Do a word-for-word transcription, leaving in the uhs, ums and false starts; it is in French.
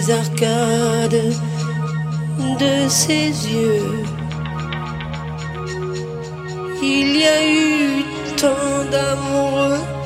les arcades de ses yeux. Il y a eu tant d'amoureux